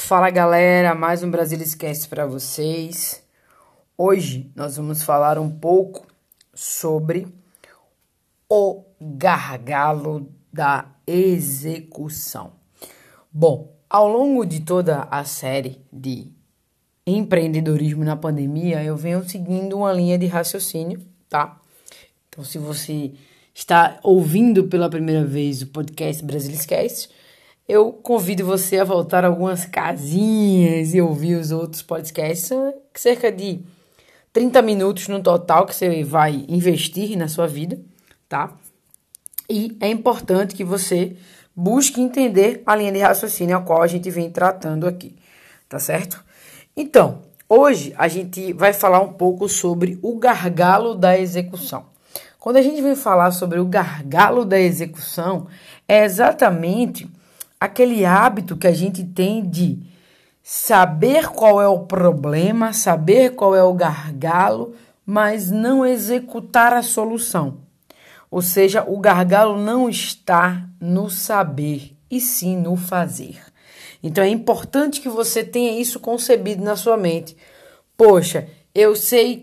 Fala galera, mais um Brasil Esquece para vocês. Hoje nós vamos falar um pouco sobre o gargalo da execução. Bom, ao longo de toda a série de empreendedorismo na pandemia, eu venho seguindo uma linha de raciocínio, tá? Então, se você está ouvindo pela primeira vez o podcast Brasil Esquece, eu convido você a voltar algumas casinhas e ouvir os outros podcasts, cerca de 30 minutos no total que você vai investir na sua vida, tá? E é importante que você busque entender a linha de raciocínio a qual a gente vem tratando aqui, tá certo? Então, hoje a gente vai falar um pouco sobre o gargalo da execução. Quando a gente vem falar sobre o gargalo da execução, é exatamente aquele hábito que a gente tem de saber qual é o problema, saber qual é o gargalo, mas não executar a solução. Ou seja, o gargalo não está no saber, e sim no fazer. Então é importante que você tenha isso concebido na sua mente. Poxa, eu sei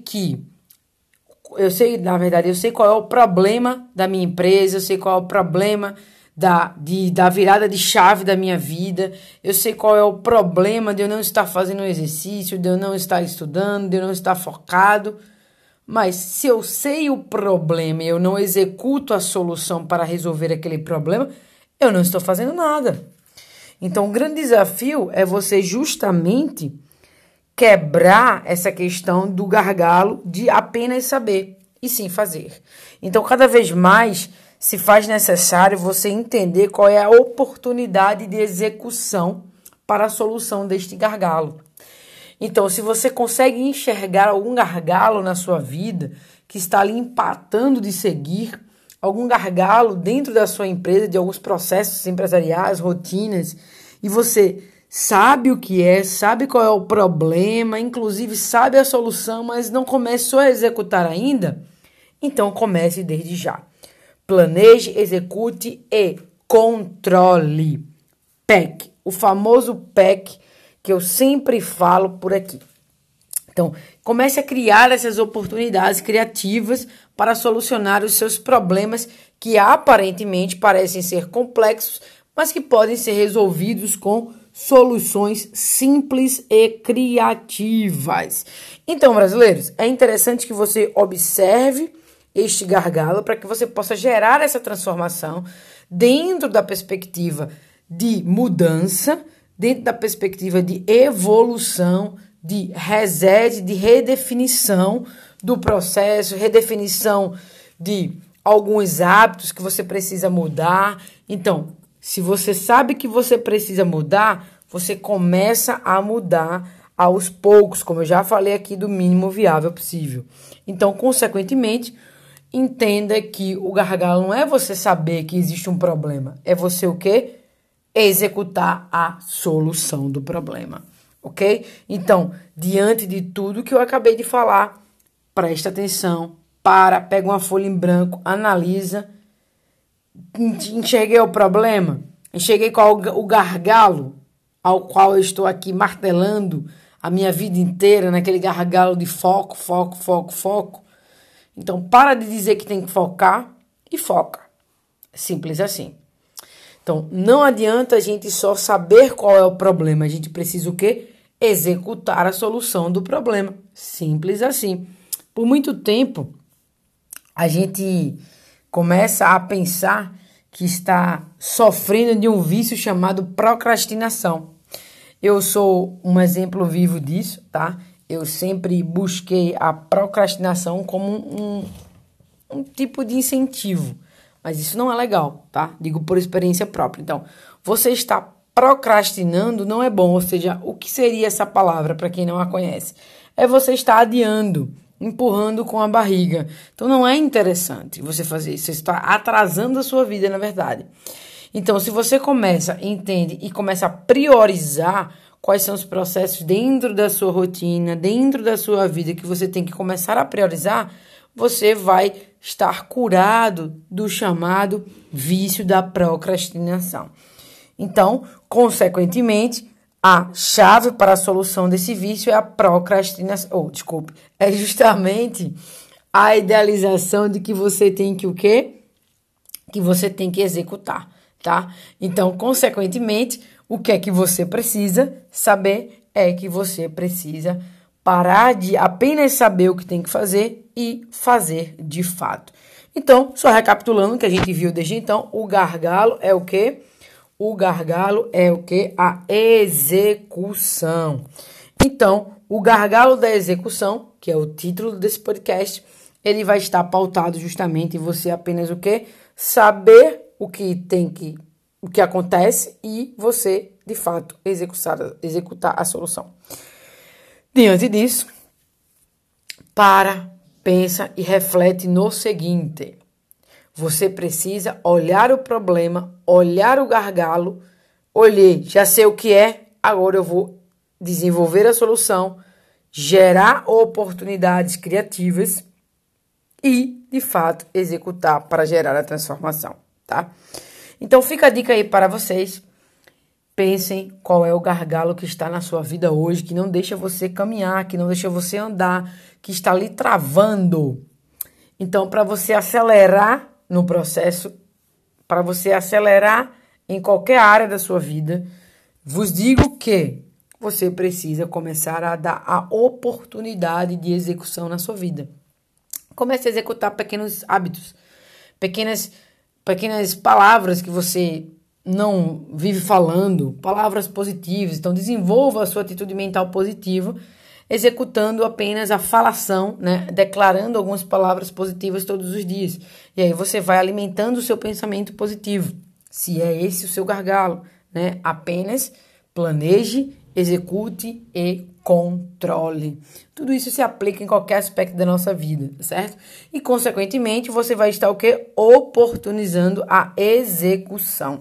qual é o problema da minha empresa, eu sei qual é o problema da virada de chave da minha vida, eu sei qual é o problema de eu não estar fazendo exercício, de eu não estar estudando, de eu não estar focado. Mas se eu sei o problema e eu não executo a solução para resolver aquele problema, eu não estou fazendo nada. Então, o grande desafio é você justamente quebrar essa questão do gargalo de apenas saber e sim fazer. Então, cada vez mais se faz necessário você entender qual é a oportunidade de execução para a solução deste gargalo. Então, se você consegue enxergar algum gargalo na sua vida que está ali empatando de seguir, algum gargalo dentro da sua empresa, de alguns processos empresariais, rotinas, e você sabe o que é, sabe qual é o problema, inclusive sabe a solução, mas não começou a executar ainda, então comece desde já. Planeje, execute e controle. PEC, o famoso PEC que eu sempre falo por aqui. Então, comece a criar essas oportunidades criativas para solucionar os seus problemas que aparentemente parecem ser complexos, mas que podem ser resolvidos com soluções simples e criativas. Então, brasileiros, é interessante que você observe este gargalo para que você possa gerar essa transformação dentro da perspectiva de mudança, dentro da perspectiva de evolução, de reset, de redefinição do processo, redefinição de alguns hábitos que você precisa mudar. Então, se você sabe que você precisa mudar, você começa a mudar aos poucos, como eu já falei aqui, do mínimo viável possível. Então, consequentemente, entenda que o gargalo não é você saber que existe um problema, é você o quê? Executar a solução do problema, ok? Então, diante de tudo que eu acabei de falar, presta atenção, pega uma folha em branco, analisa, enxerguei o problema, enxerguei qual o gargalo ao qual eu estou aqui martelando a minha vida inteira, naquele gargalo de foco. Então, para de dizer que tem que focar e foca. Simples assim. Então, não adianta a gente só saber qual é o problema. A gente precisa o quê? Executar a solução do problema. Simples assim. Por muito tempo, a gente começa a pensar que está sofrendo de um vício chamado procrastinação. Eu sou um exemplo vivo disso, tá? Eu sempre busquei a procrastinação como um tipo de incentivo. Mas isso não é legal, tá? Digo por experiência própria. Então, você está procrastinando não é bom. Ou seja, o que seria essa palavra para quem não a conhece? É você estar adiando, empurrando com a barriga. Então, não é interessante você fazer isso. Você está atrasando a sua vida, na verdade. Então, se você entende e começa a priorizar quais são os processos dentro da sua rotina, dentro da sua vida que você tem que começar a priorizar, você vai estar curado do chamado vício da procrastinação. Então, consequentemente, a chave para a solução desse vício é a procrastinação. É justamente a idealização de que você tem que o quê? Que você tem que executar, tá? Então, consequentemente, o que é que você precisa saber é que você precisa parar de apenas saber o que tem que fazer e fazer de fato. Então, só recapitulando o que a gente viu desde então, o gargalo é o quê? O gargalo é o quê? A execução. Então, o gargalo da execução, que é o título desse podcast, ele vai estar pautado justamente em você apenas o quê? Saber o que acontece e você, de fato, executar a solução. Diante disso, pensa e reflete no seguinte: você precisa olhar o problema, olhar o gargalo, olhei, já sei o que é, agora eu vou desenvolver a solução, gerar oportunidades criativas e, de fato, executar para gerar a transformação, tá? Então, fica a dica aí para vocês. Pensem qual é o gargalo que está na sua vida hoje, que não deixa você caminhar, que não deixa você andar, que está lhe travando. Então, para você acelerar no processo, para você acelerar em qualquer área da sua vida, vos digo que você precisa começar a dar a oportunidade de execução na sua vida. Comece a executar pequenos hábitos, pequenas palavras que você não vive falando, palavras positivas. Então, desenvolva a sua atitude mental positiva, executando apenas a falação, né? Declarando algumas palavras positivas todos os dias. E aí você vai alimentando o seu pensamento positivo, se é esse o seu gargalo, né? Apenas planeje, execute e controle. Tudo isso se aplica em qualquer aspecto da nossa vida, certo? E, consequentemente, você vai estar o quê? Oportunizando a execução.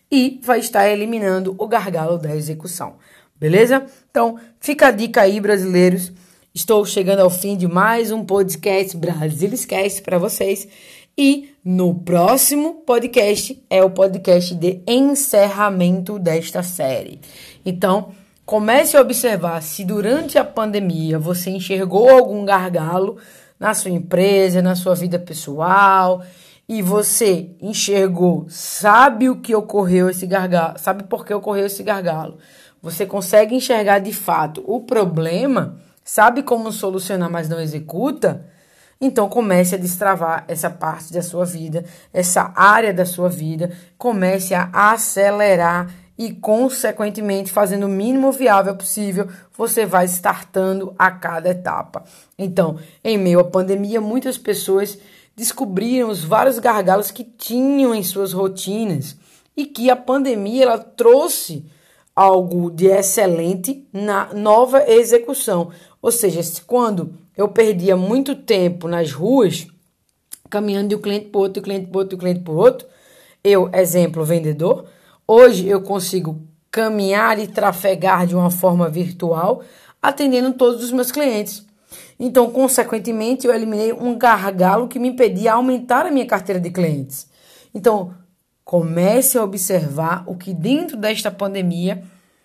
E vai estar eliminando o gargalo da execução. Beleza? Então, fica a dica aí, brasileiros. Estou chegando ao fim de mais um podcast Brasiliscast para vocês. E no próximo podcast é o podcast de encerramento desta série. Então, comece a observar se durante a pandemia você enxergou algum gargalo na sua empresa, na sua vida pessoal, e você enxergou, sabe o que ocorreu esse gargalo, sabe por que ocorreu esse gargalo. Você consegue enxergar de fato o problema, sabe como solucionar, mas não executa? Então comece a destravar essa parte da sua vida, essa área da sua vida, comece a acelerar e, consequentemente, fazendo o mínimo viável possível, você vai startando a cada etapa. Então, em meio à pandemia, muitas pessoas descobriram os vários gargalos que tinham em suas rotinas e que a pandemia ela trouxe algo de excelente na nova execução. Ou seja, quando eu perdia muito tempo nas ruas, caminhando de um cliente para o outro, cliente para o outro, eu, exemplo, vendedor, hoje eu consigo caminhar e trafegar de uma forma virtual, atendendo todos os meus clientes. Então, consequentemente, eu eliminei um gargalo que me impedia aumentar a minha carteira de clientes. Então, comece a observar o que dentro desta pandemia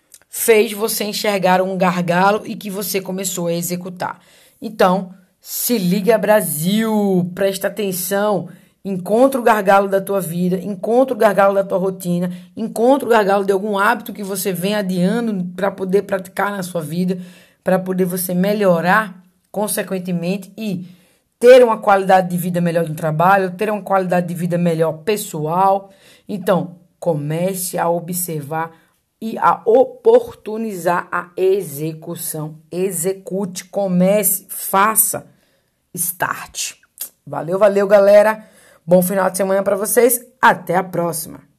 fez você enxergar um gargalo e que você começou a executar. Então, se liga, Brasil, presta atenção, encontra o gargalo da tua vida, encontra o gargalo da tua rotina, encontra o gargalo de algum hábito que você vem adiando para poder praticar na sua vida, para poder você melhorar, consequentemente, e ter uma qualidade de vida melhor no trabalho, ter uma qualidade de vida melhor pessoal. Então, comece a observar e a oportunizar a execução. Execute, comece, faça, start. Valeu, galera. Bom final de semana para vocês. Até a próxima.